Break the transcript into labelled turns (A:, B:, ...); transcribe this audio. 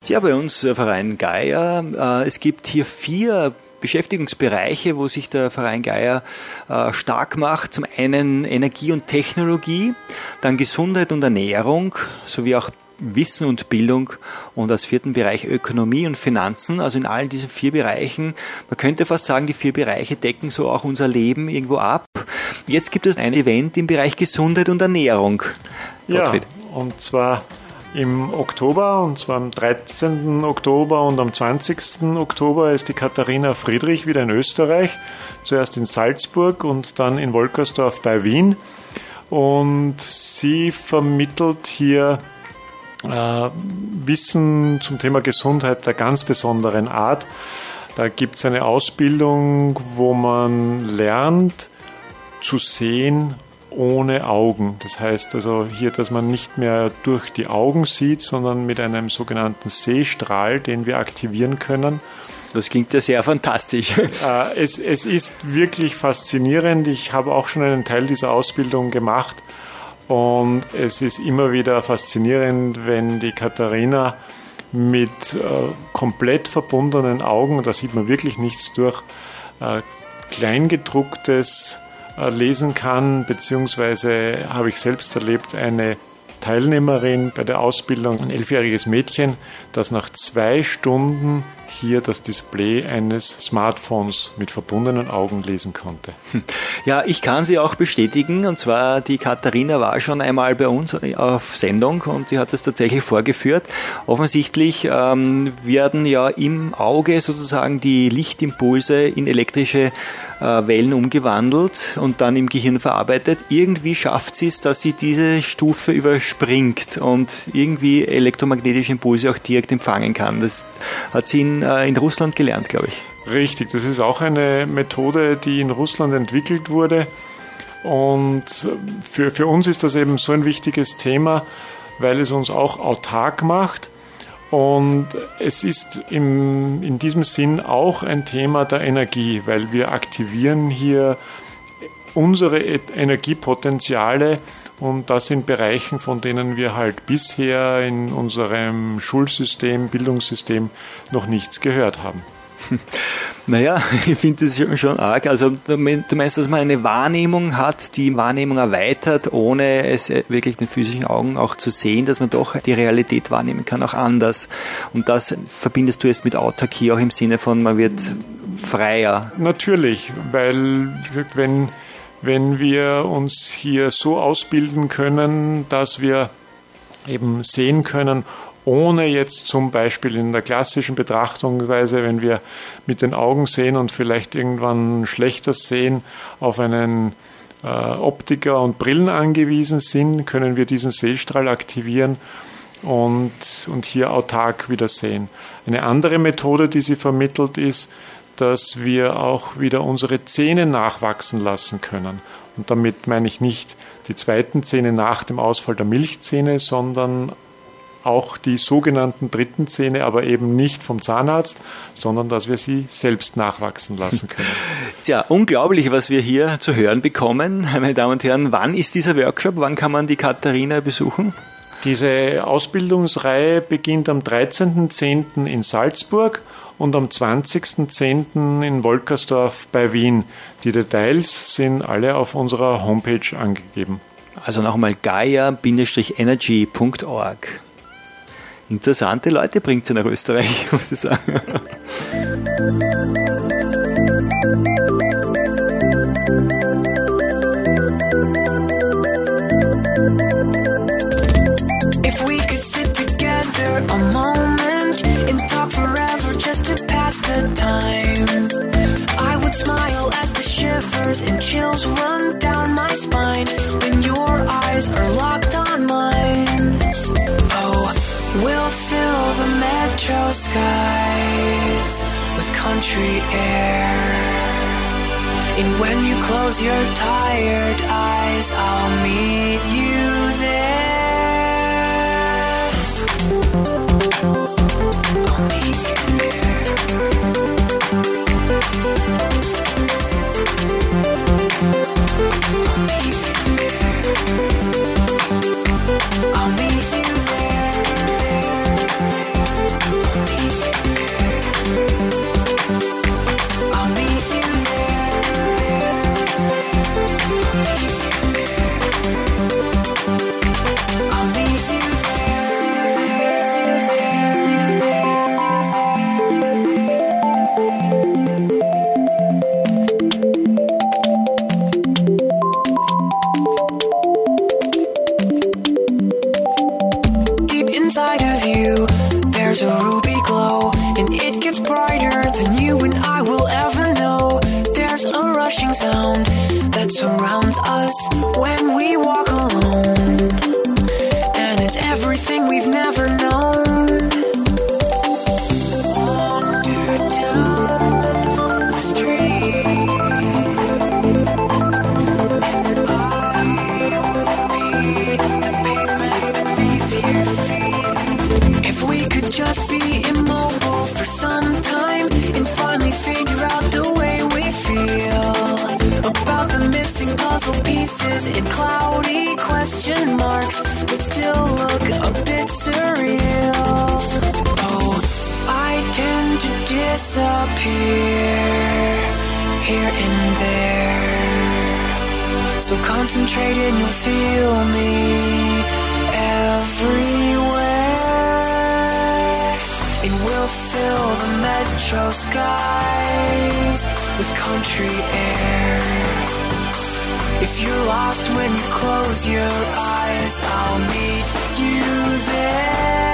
A: Ja, bei uns Verein Gaia. Es gibt hier 4 Beschäftigungsbereiche, wo sich der Verein Gaia stark macht. Zum einen Energie und Technologie, dann Gesundheit und Ernährung, sowie auch Wissen und Bildung und als 4. Bereich Ökonomie und Finanzen. Also in all diesen 4 Bereichen, man könnte fast sagen, die 4 Bereiche decken so auch unser Leben irgendwo ab. Jetzt gibt es ein Event im Bereich Gesundheit und Ernährung. Gottfried.
B: Ja, und zwar im Oktober, und zwar am 13. Oktober und am 20. Oktober ist die Katharina Friedrich wieder in Österreich. Zuerst in Salzburg und dann in Wolkersdorf bei Wien. Und sie vermittelt hier Wissen zum Thema Gesundheit der ganz besonderen Art. Da gibt es eine Ausbildung, wo man lernt zu sehen ohne Augen. Das heißt also hier, dass man nicht mehr durch die Augen sieht, sondern mit einem sogenannten Sehstrahl, den wir aktivieren können.
A: Das klingt ja sehr fantastisch.
B: Es ist wirklich faszinierend. Ich habe auch schon einen Teil dieser Ausbildung gemacht. Und es ist immer wieder faszinierend, wenn die Katharina mit komplett verbundenen Augen, da sieht man wirklich nichts durch, Kleingedrucktes lesen kann, beziehungsweise habe ich selbst erlebt, eine Teilnehmerin bei der Ausbildung, ein 11-jähriges Mädchen, das nach 2 Stunden hier das Display eines Smartphones mit verbundenen Augen lesen konnte.
A: Ja, ich kann sie auch bestätigen, und zwar die Katharina war schon einmal bei uns auf Sendung und die hat das tatsächlich vorgeführt. Offensichtlich werden ja im Auge sozusagen die Lichtimpulse in elektrische Wellen umgewandelt und dann im Gehirn verarbeitet. Irgendwie schafft sie es, dass sie diese Stufe überspringt und irgendwie elektromagnetische Impulse auch direkt empfangen kann. Das hat sie in Russland gelernt, glaube ich.
B: Richtig, das ist auch eine Methode, die in Russland entwickelt wurde. Und für uns ist das eben so ein wichtiges Thema, weil es uns auch autark macht. Und es ist in diesem Sinn auch ein Thema der Energie, weil wir aktivieren hier unsere Energiepotenziale, und das in Bereichen, von denen wir halt bisher in unserem Schulsystem, Bildungssystem noch nichts gehört haben.
A: Naja, ich finde das schon arg. Also du meinst, dass man eine Wahrnehmung hat, die Wahrnehmung erweitert, ohne es wirklich mit physischen Augen auch zu sehen, dass man doch die Realität wahrnehmen kann, auch anders. Und das verbindest du jetzt mit Autarkie auch im Sinne von, man wird freier.
B: Natürlich, weil wenn wir uns hier so ausbilden können, dass wir eben sehen können, ohne jetzt zum Beispiel in der klassischen Betrachtungsweise, wenn wir mit den Augen sehen und vielleicht irgendwann schlechter sehen, auf einen Optiker und Brillen angewiesen sind, können wir diesen Sehstrahl aktivieren und hier autark wieder sehen. Eine andere Methode, die sie vermittelt, ist, dass wir auch wieder unsere Zähne nachwachsen lassen können. Und damit meine ich nicht die zweiten Zähne nach dem Ausfall der Milchzähne, sondern auch die sogenannten dritten Zähne, aber eben nicht vom Zahnarzt, sondern dass wir sie selbst nachwachsen lassen können.
A: Tja, unglaublich, was wir hier zu hören bekommen. Meine Damen und Herren, wann ist dieser Workshop? Wann kann man die Katharina besuchen?
B: Diese Ausbildungsreihe beginnt am 13.10. in Salzburg und am 20.10. in Wolkersdorf bei Wien. Die Details sind alle auf unserer Homepage angegeben.
A: Also nochmal gaia-energy.org. Interessante Leute bringt sie nach Österreich, muss ich sagen.
C: If we could sit together a moment and talk forever just to pass the time, I would smile as the shivers and chills run down my spine when your eyes are locked on mine. Oh, we'll fill the metro skies with country air. And when you close your tired eyes, I'll meet you there. I'll meet you there. I'll meet you there. I'll meet you there. There's a ruby glow, and it gets brighter than you and I will ever know. There's a rushing sound that surrounds us when we walk alone, and it's everything we've never known. Wander down the street, I will be the pavement beneath your feet. If we could just be immobile for some time and finally figure out the way we feel about the missing puzzle pieces and cloudy question marks that still look a bit surreal. Oh, I tend to disappear here and there, so concentrate and you'll feel me everywhere. And we'll fill the metro skies with country air. If you're lost when you close your eyes, I'll meet you there.